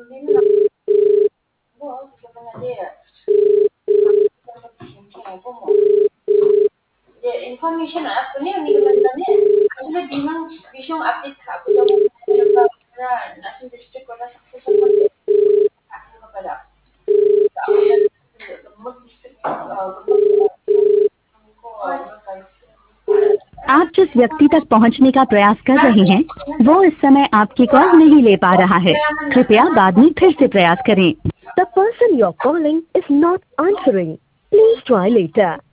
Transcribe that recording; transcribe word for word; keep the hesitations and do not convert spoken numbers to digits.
Information apa ni ni kelantannya actually bilang bisong update ka ako daw na nasa district ko na success ako ako kepada mag-district आप जिस व्यक्ति तक पहुंचने का प्रयास कर रहे हैं वो इस समय आपकी कॉल नहीं ले पा रहा है। कृपया बाद में फिर से प्रयास करें। The person you're calling is not answering. Please try later.